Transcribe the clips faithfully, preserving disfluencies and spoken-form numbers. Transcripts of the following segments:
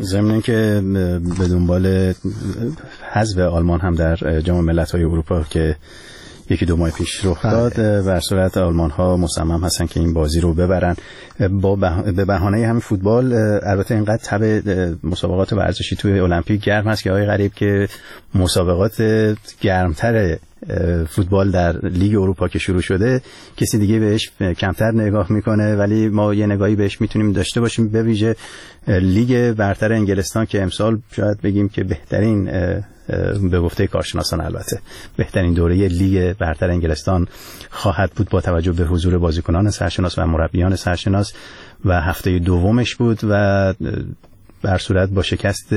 ضمن که به دنبال حذف آلمان هم در جام ملت‌های اروپا که یکی دو ماه پیش رخ داد، بر صورت آلمان ها مصمم هستن که این بازی رو ببرن با به بهانه همین فوتبال. البته اینقدر تب مسابقات ورزشی توی المپیک گرم هست که آقای غریب که مسابقات گرمتر فوتبال در لیگ اروپا که شروع شده کسی دیگه بهش کمتر نگاه میکنه، ولی ما یه نگاهی بهش میتونیم داشته باشیم، به ویژه لیگ برتر انگلستان که امسال شاید بگیم که بهترین، به گفته کارشناسان البته بهترین دوره لیگ برتر انگلستان خواهد بود با توجه به حضور بازیکنان سرشناس و مربیان سرشناس و هفته دومش بود و بر صورت با شکست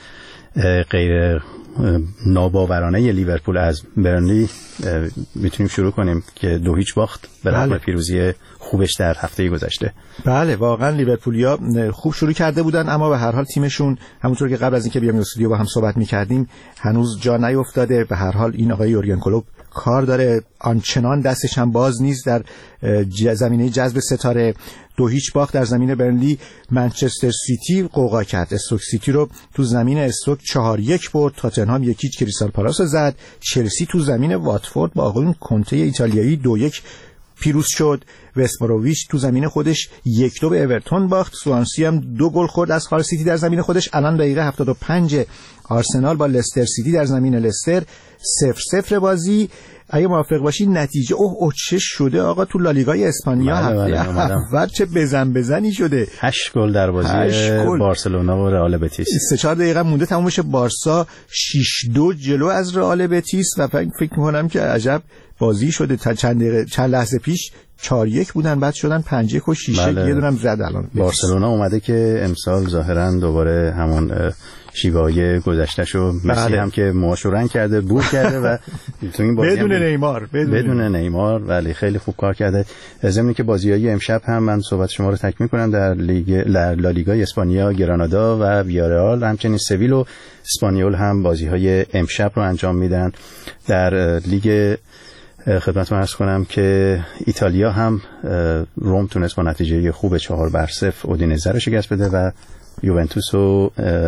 غیر ناباورانه لیورپول از برنلی میتونیم شروع کنیم که دو هیچ باخت به رغم پیروزی خوبش در هفته گذشته. بله واقعا لیورپولیا خوب شروع کرده بودن، اما به هر حال تیمشون همونطور که قبل از اینکه بیام استودیو با هم صحبت می‌کردیم هنوز جا نیافتاده. به هر حال این آقای یورگن کلوپ کار داره، آنچنان دستش هم باز نیست در زمینه جذب ستاره. دو هیچ باخت در زمین برنلی. منچستر سیتی قوقا کرد، استوک سیتی رو تو زمین استوک چهار یک برد. تاتنهام یک هیچ کریستال پالاس زد. چلسی تو زمین واتفورد با آقایون کنته ایتالیایی دو یک پیروز شد. وستبروویچ تو زمین خودش یک دو به اورتون باخت. سوانسی هم دو گل خورد از هال سیتی در زمین خودش. الان دقیقه هفتاد و پنج آرسنال با لستر سیتی در زمین لستر صفر صفر بازی. اگه موافق باشی نتیجه اوه اوه چه شده آقا تو لالیگای اسپانیا هفته اول چه بزن بزنی شده. هشت گل در بازی بارسلونا و رئال بتیس. سه چهار دقیقه مونده تموم بشه، بارسا شش دو جلو از رئال بتیس و فکر می‌کنم که عجب بازی شده. تا چند دقیقه چند لحظه پیش چهار یک بودن بعد شدن پنج یک و شش یک. یه دونم زد الان بارسلونا اومده که امسال ظاهرا دوباره همون شیوای گذشتهشو مسی بله. هم که موهاشو رنگ کرده بور کرده و تو این بازی بدون نیمار بدون, بدون نیمار ولی خیلی خوب کار کرده. ضمن که بازی‌های امشب هم من صحبت شما رو تکمیل کنم در لیگ لالیگا اسپانیا گرانادا و ویارئال، همچنین سویل و اسپانیول هم بازی‌های امشب رو انجام میدن. در لیگ خدمتتون عرض کنم که ایتالیا هم روم تونست با نتیجه خوب چهار بر صفر اودینزه رو شکست بده و یوونتوس و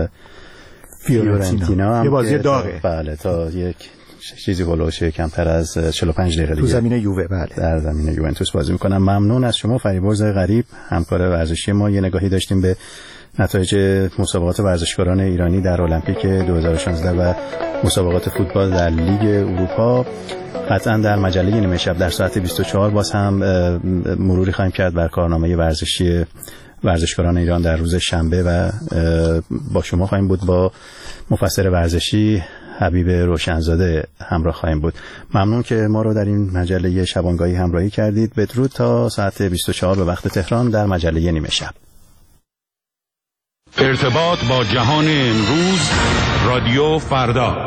فیورنتینا هم یه بازی داغه بله تا یک چیزی هولوش کمتر از چهل و پنج دقیقه تو زمین یووه بله در زمین یوونتوس بازی میکنم. ممنون از شما فریبرز غریب همکار ورزشی ما. یه نگاهی داشتیم به نتایج مسابقات ورزشکاران ایرانی در المپیک دو هزار و شانزده و مسابقات فوتبال در لیگ اروپا. قطعا در مجله نیمه شب در ساعت بیست و چهار باز هم مروری خواهیم کرد بر کارنامه ورزشی ورزشکاران ایران در روز شنبه و با شما خواهیم بود، با مفسر ورزشی حبیب روشنزاده همراه خواهیم بود. ممنون که ما رو در این مجله شبانگاهی همراهی کردید. بدرود تا ساعت بیست و چهار به وقت تهران در مجله نیمه شب. ارتباط با جهان امروز، رادیو فردا.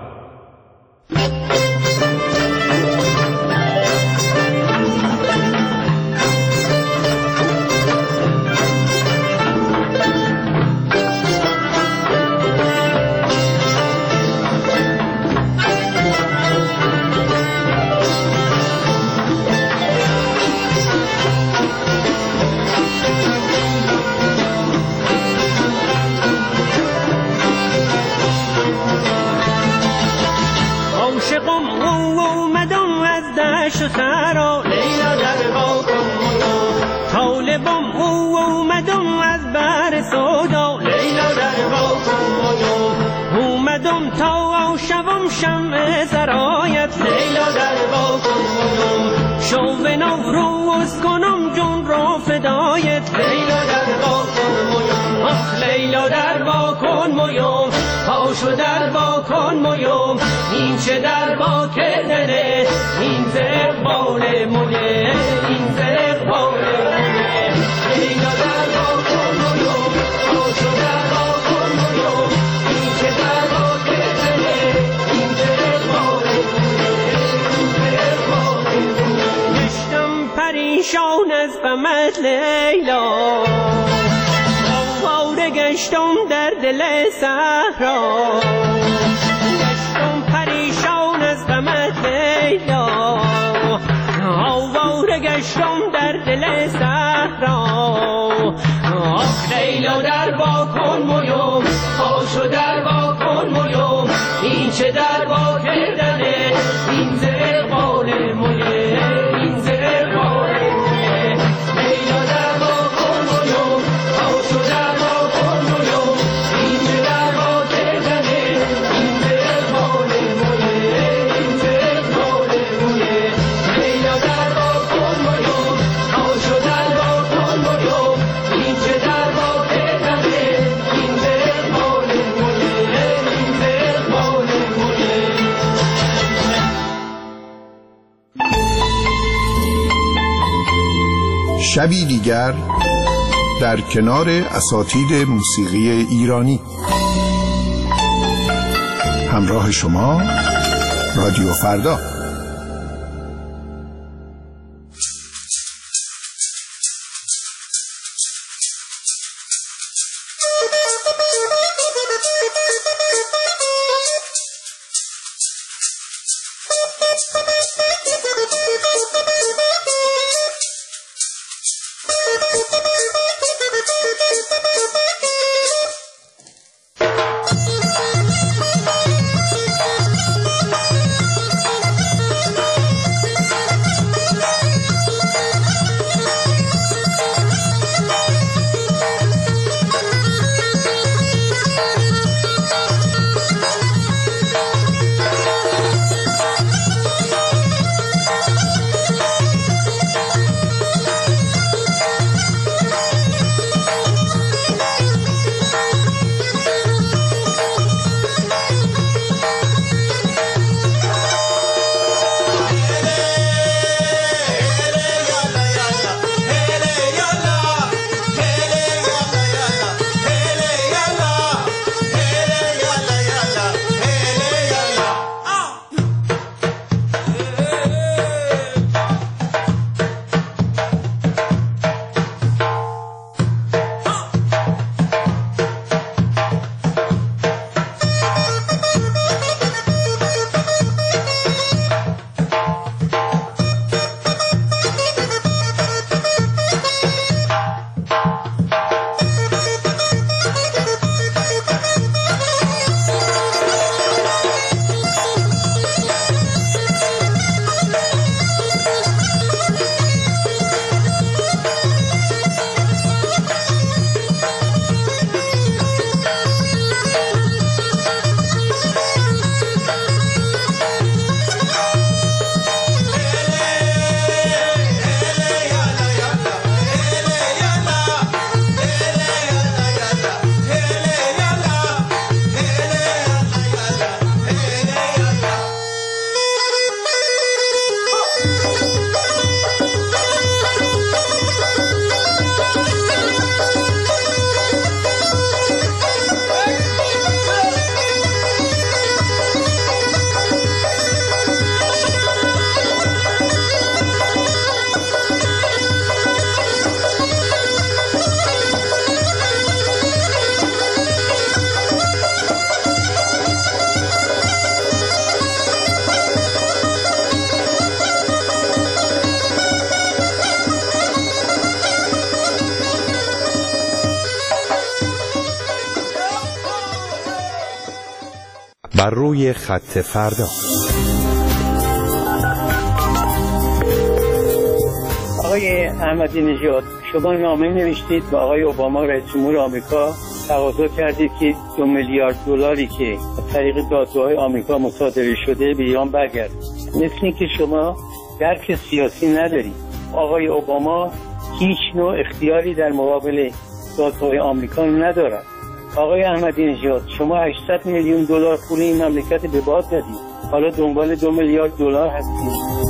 سرا لیلا در باغم طالبم او اومدم از بر سودا لیلا در باغم اومدم تا شبم شمع سرایت لیلا در باغم شو به نوروز کنم جون را فدایت لیلا در باغم آخ لیلا در باغم مویم پاشو در باغم مویم این چه در باغ کردنه این زرقبال مویه این زرقبال مویه لیلا در باغم مویم پاشو در باغم مویم این چه در باغ کردنه این زرقبال مویه این زرقبال مویه گشتم پریشان از غمت لیلا آواره گشتم در دل صحرا گشتم پریشان از غمت لیلا آواره گشتم در دل صحرا آخ لیلا در با کن مویم شبی دیگر در کنار اساتید موسیقی ایرانی. همراه شما رادیو فردا. بر روی خط فردا. آقای احمدی نژاد، شما نامه نوشتید به آقای اوباما رئیس جمهور آمریکا، تقاضا کردید که دو میلیارد دلاری که از طریق دادگاه‌های آمریکا مصادره شده به ایران برگرده. مثل اینکه شما درک سیاسی ندارید. آقای اوباما هیچ نوع اختیاری در مقابل دادگاه‌های آمریکا ندارد. آقای احمدی نژاد، شما هشتصد میلیون دلار پول این مملکت به باد دادید. حالا دنبال دو میلیارد دلار هستید.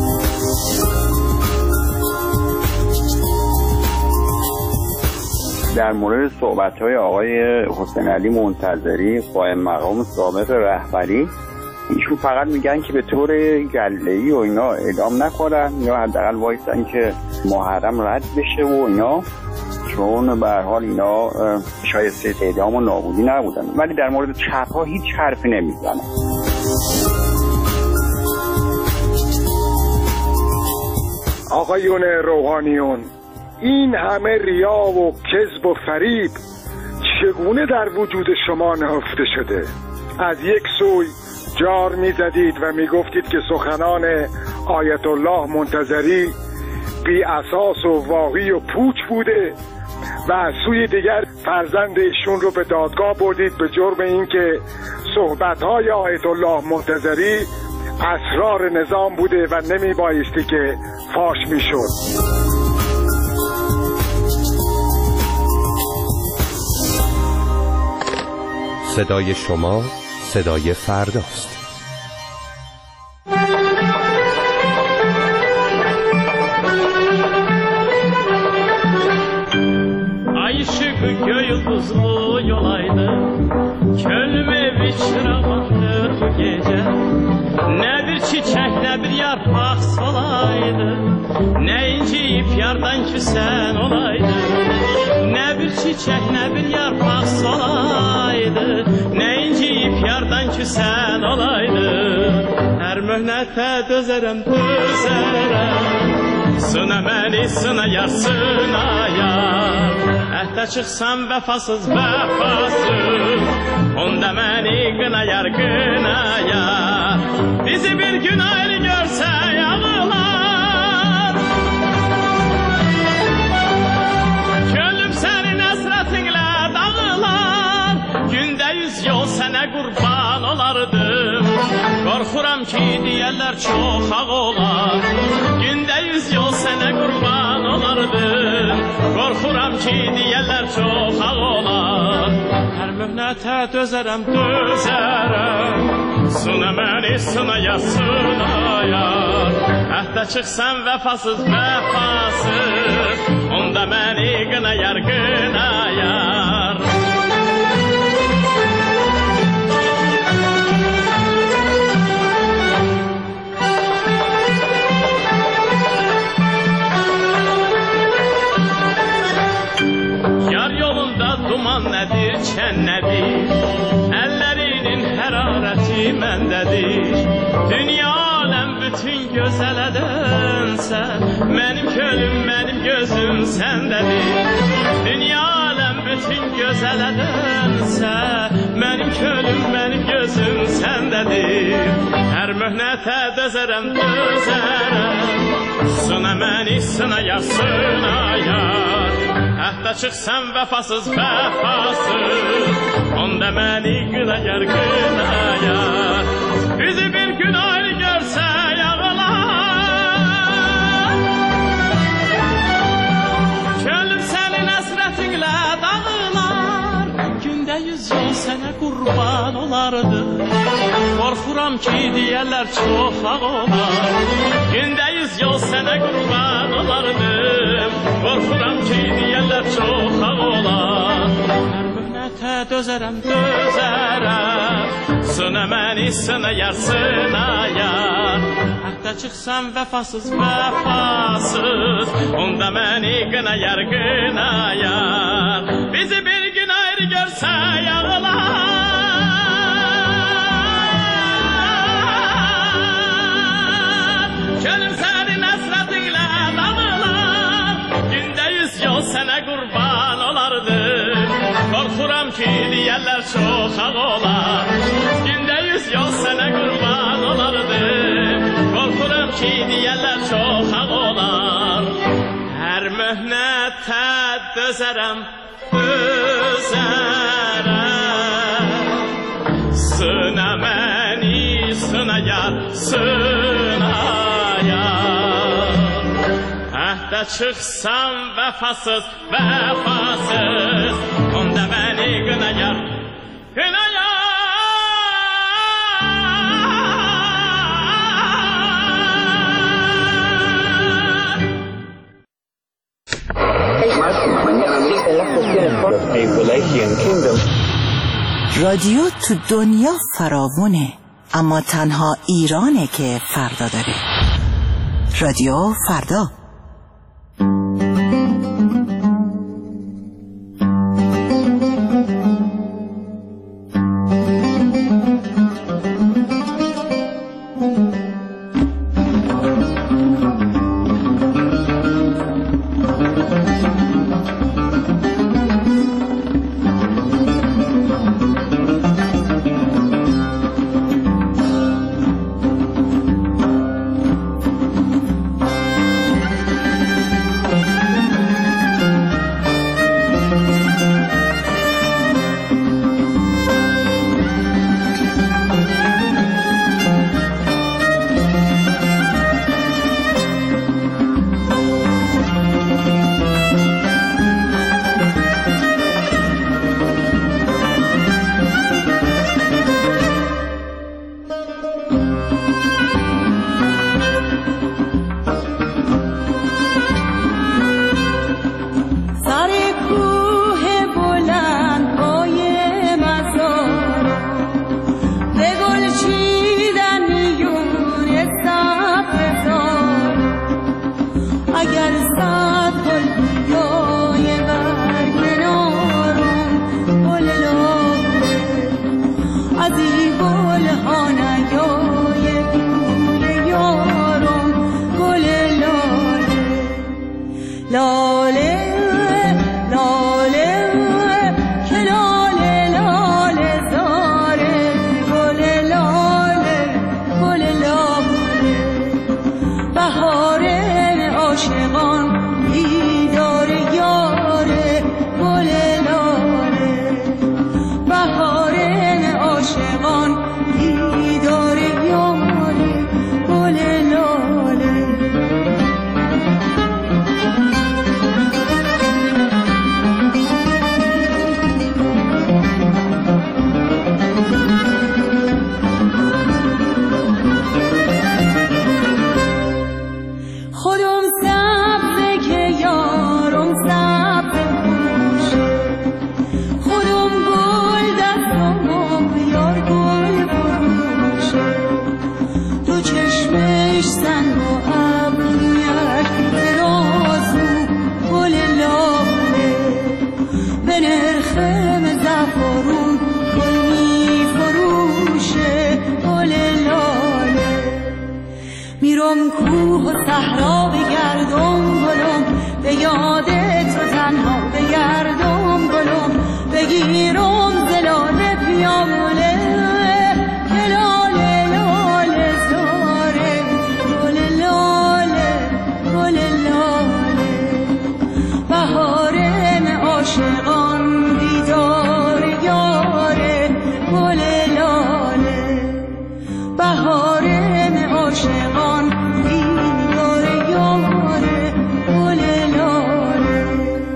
در مورد صحبت‌های آقای حسین علی منتظری قائم مقام سابق رهبری، ایشون فقط میگن که به طور گله‌ای و اینا اعدام نکنن یا حداقل وایسن که محرم رد بشه و اینا، چون به هر حال اینا شایسته اعدام و نابودی نبودن. ولی در مورد چپ‌ها هیچ حرفی نمیزنن. آقایون روحانیون، این همه ریا و کذب و فریب چگونه در وجود شما نهفته شده؟ از یک سوی جار می زدید و می گفتید که سخنان آیت الله منتظری بی اساس و واهی و پوچ بوده و از سوی دیگر فرزند ایشون رو به دادگاه بردید به جرم اینکه صحبت‌های آیت الله منتظری اسرار نظام بوده و نمی بایستی که فاش می شد. صدای شما صدای فرداست. Neyinci yardan küsen olaydı, ne bir çiçek ne bir yarpak solaydı. Neyinci yardan küsen olaydı, her mühnete dözerem dözerem. Sına məni sına yar sına yar, əhdə çıxsam vəfasız vəfasız, onda məni qına yar qına yar. Bizi bir gün ayrı görsə yağılar, könlüm sənin əsrətinlə dağılar. Gündə yüz yol sənə qurban olardım, qorxuram ki deyərlər çox ağ olar. Gündə yüz yol sənə qurban olardım, qorxuram ki deyərlər çox ağ olar. Hər möhnətə dözərəm, dözərəm, sına məni sınaya sınayar. Əhdə çıxsam vəfasız vəfasız, onda məni qınayar qınayar. Duman nədir, çən nədir, əllərinin hərarəti məndədir. Dünya aləm bütün gözələdənsə, mənim könlüm, mənim gözüm səndədir. Dünya aləm bütün gözələdənsə, mənim könlüm, mənim gözüm səndədir. Hər möhnətə dözərəm, dözərəm, sına məni sınayar, sınayar. Əhdə çıxsam vəfasız vəfasız, onda məni qınayar qınayar. Bizi bir gün ayrı görsə yağılar, könlüm sənin əsrətinlə dağılar. Gündə yüz yol sənə qurban olardı, qorxuram ki deyərlər çox ağ olar. Gündə yüz yol sənə qurban olardım, qorxuram ki deyərlər çox ağ olar. Hər möhnətə dözərəm, dözərəm, sına məni sınayar, sınayar. Əhdə çıxsam vəfasız vəfasız, onda məni qınayar, qınayar. Bizi bir gün ayrı görsə yağılar, könlüm sənin əsrətinlə dağılar. Gündə yüz yol sənə qurban olardım, qorxuram ki deyərlər çox ağ olar. Gündə yüz yol sənə qurban olardım, qorxuram ki deyərlər çox ağ olar. Hər möhnətə dözərəm, dözərəm, sına məni sınayar, sınayar. Əhdə çıxsam vəfasız vəfasız, onda məni qınayar, qınayar. رادیو تو دنیا فراوونه، اما تنها ایرانه که فردا داره. رادیو فردا. میرم کوه و صحرا بگردم گلم، به یاد تو تنها بگردم گلم، بگیرم زلاله پیامله که لاله لاله زاره، گل لاله گل لاله، بهارم عاشقان دیدار یاره، گل لاله، بهارم عاشقان دیدار یاره، گل لاله.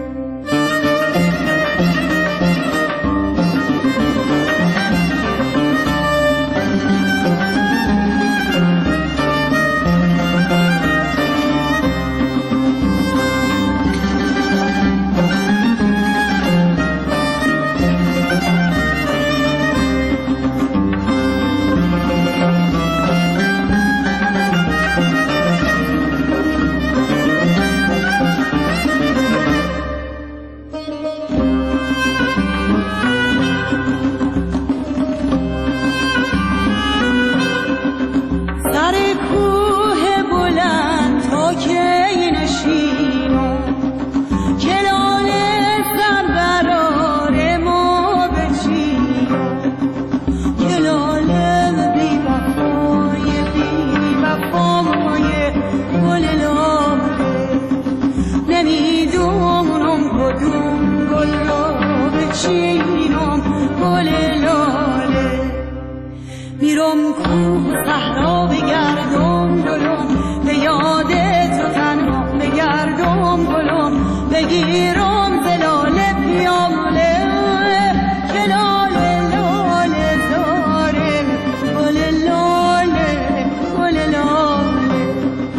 میرم کوه صحرا بگردم گلم، به یاد تو تنها بگردم گلم، بگیرم زلاله پیامله که لاله لاله زاره، گل لاله گل لاله،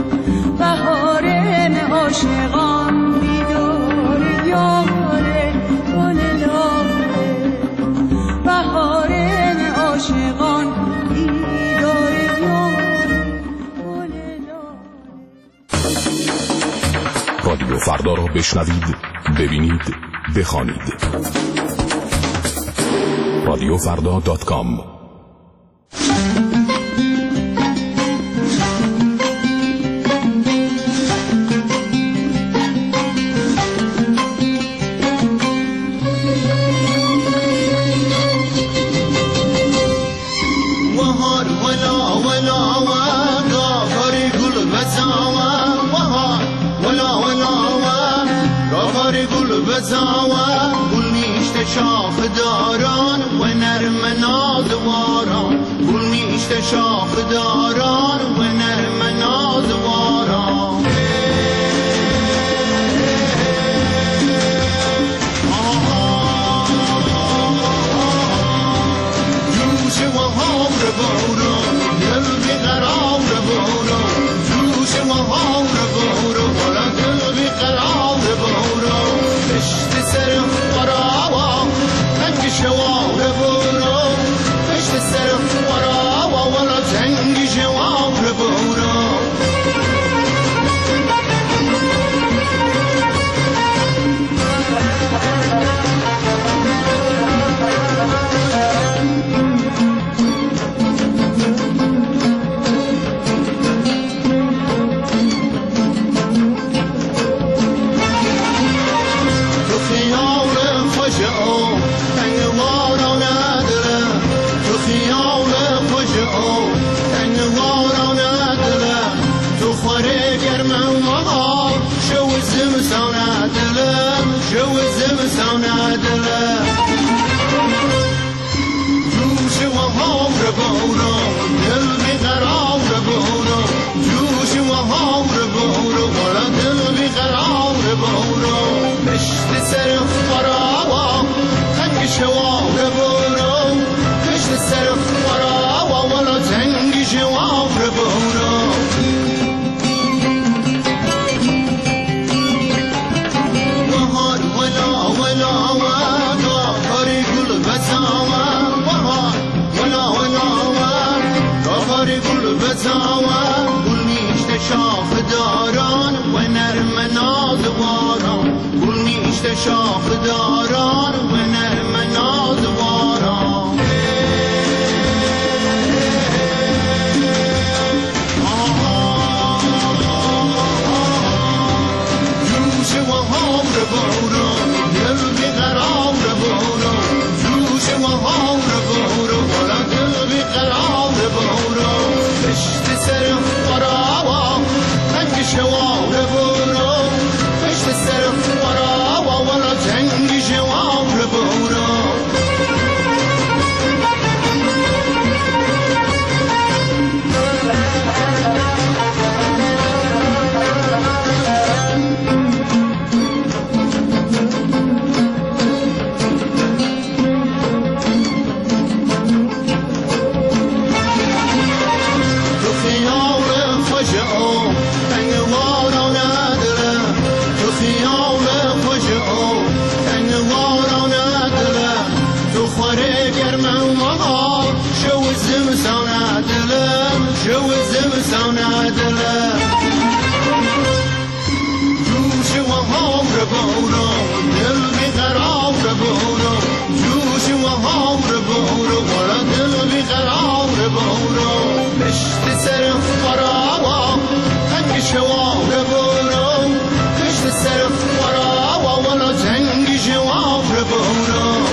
بهارم عاشقان دیدار یاره، گل لاله، بهارم عاشقان رادیو فردا را بشنوید، ببینید، بخوانید. رادیو فردا دات کام. شاخ داران و نرم نازواران، گل میشته شاخ داران و نرم نازواران. جوش و هار باران دل بیقرار باران، جوش و هار باران دل بیقرار باران، پشت سر شوار بورو، پشت سر فرا و ولا جنگ شوار بورو. تو خیال خوشو شاخ داران و نرم نازواران، گل میشته شاخ داران و نرم نازواران. آها من مهار شو زمستان دلم شو زمستان دلم جوش و هامر باران دل بیقرار باران جوش و هامر باران ولا دل بیقرار باران کشت سر فراوا تنگ شوار باران کشت سر فراوا ولا تنگ شوار باران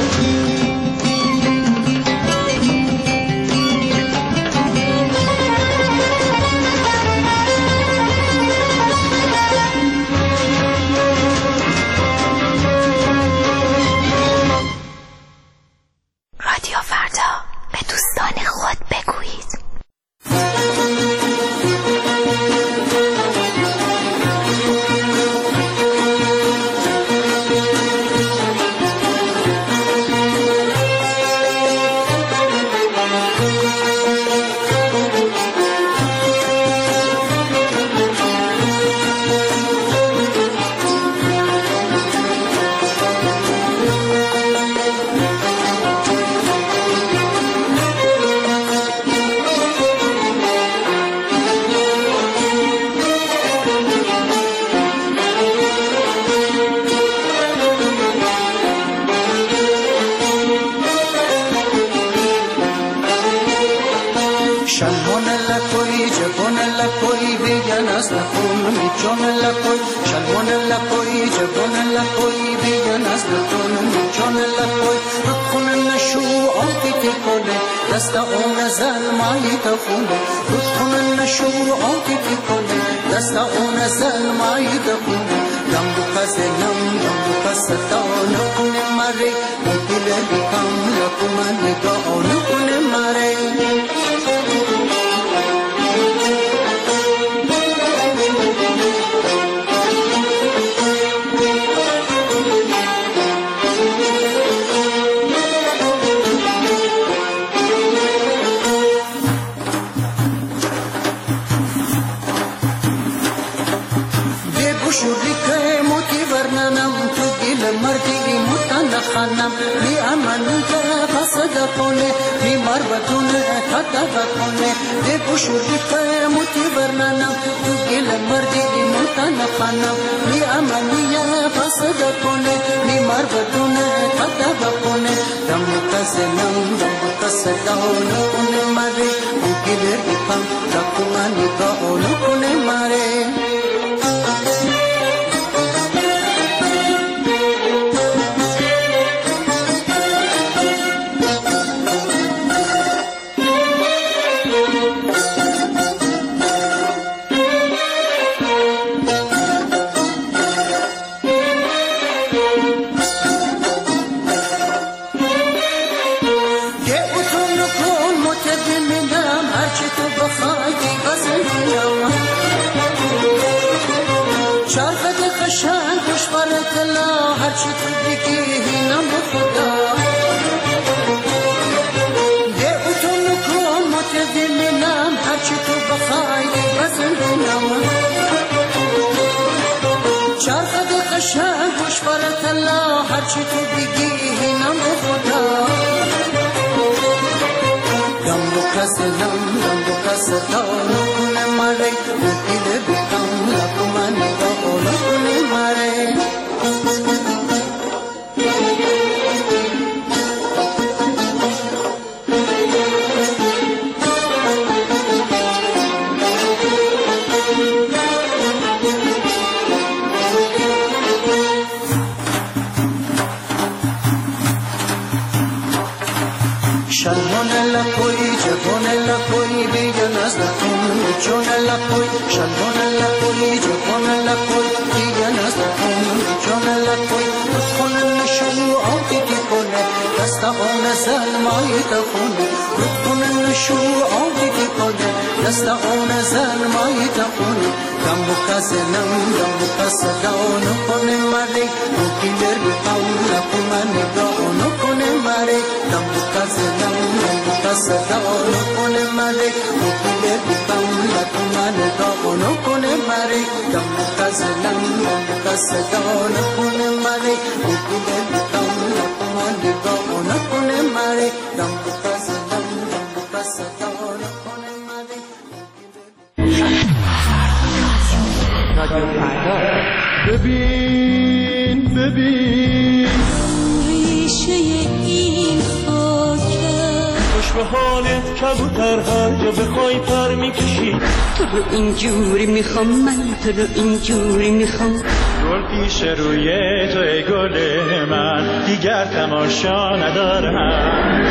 صدا نکنه مره او که دل کام ببین ببین ریشه این خاکه خوش به حالت کبوتر هر جا بخوای پر میکشی تو رو اینجوری میخوام من تو رو اینجوری میخوام گل پیش روی تو ای گل من دیگر تماشا ندارم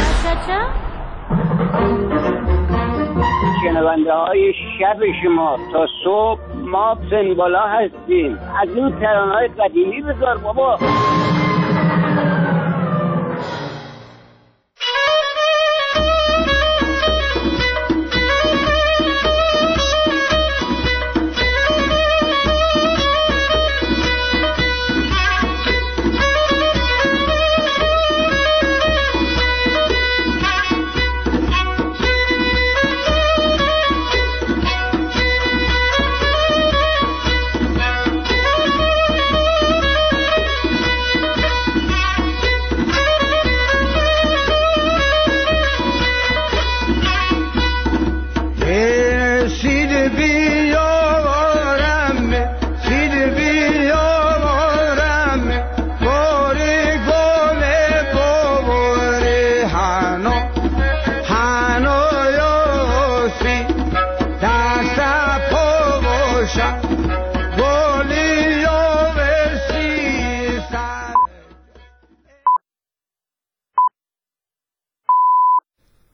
شنونده های شب شما تا صبح ما سنبالا هستیم از اون ترانه‌های قدیمی بذار بابا.